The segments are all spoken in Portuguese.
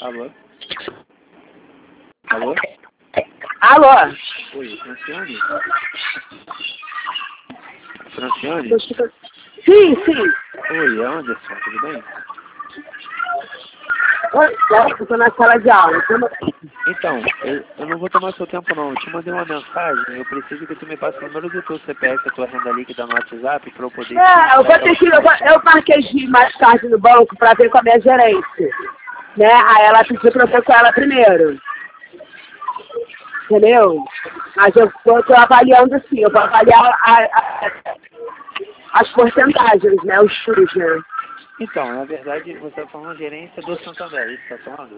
Alô? Alô? Alô? Oi, Franciane? Franciane? Sim, sim. Oi, é Anderson, tudo bem? Oi, eu tô na sala de aula. Então, eu não vou tomar seu tempo não. Eu te mandei uma mensagem, eu preciso que tu me passe o número do teu CPF, a tua renda líquida no WhatsApp, pra eu poder... Eu vou ter que... Eu marquei de ir mais tarde no banco pra ver com a minha gerente. Né? Aí ela pediu pra eu ver com ela primeiro. Entendeu? Mas eu tô avaliando sim, eu vou avaliar as porcentagens, né? Os juros, né? Então, na verdade, você está falando gerência do Santander, isso está falando?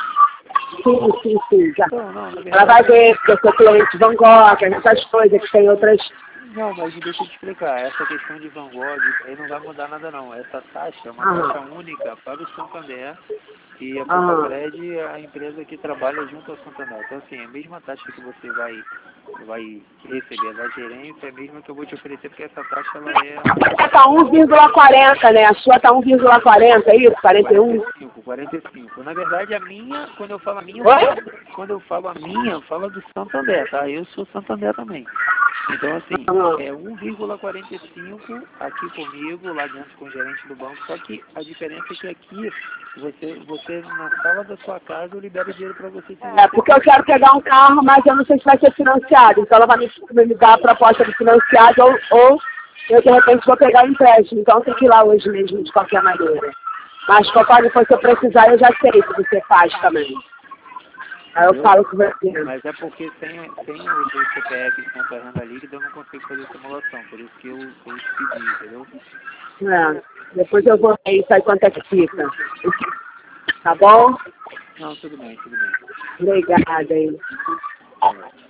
Sim, já. Não, na verdade... Ela vai ver que eu sou cliente Van Gogh, essas coisas, que tem outras... Não, mas deixa eu te explicar, essa questão de Van Gogh aí não vai mudar nada não. Essa taxa é uma taxa única para o Santander e a Portafred é a empresa que trabalha junto ao Santander. Então assim, a mesma taxa que você vai receber da gerência é a mesma que eu vou te oferecer, porque essa taxa ela é... Tá 1,40, né? A sua tá 1,40, é isso? 41? 45. Na verdade, a minha, quando eu falo a minha, Oi? quando eu falo a minha, eu falo do Santander, tá? Eu sou Santander também. Então, assim, é 1,45 aqui comigo, lá dentro com o gerente do banco, só que a diferença é que aqui, você na sala da sua casa, eu libero o dinheiro para você. Porque eu quero pegar um carro, mas eu não sei se vai ser financiado. Então ela vai me dar a proposta de financiado ou eu, de repente, vou pegar o empréstimo. Então tem que ir lá hoje mesmo, de qualquer maneira. Mas conforme for, se eu precisar, eu já sei que você faz também. Aí eu falo com você. Mas é porque sem o teu CPF e sem a tua renda líquida, eu não consigo fazer simulação. Por isso que eu te pedi, entendeu? Depois eu vou ver isso aí quanto é que fica. Tá bom? Não, tudo bem, tudo bem. Obrigada, hein.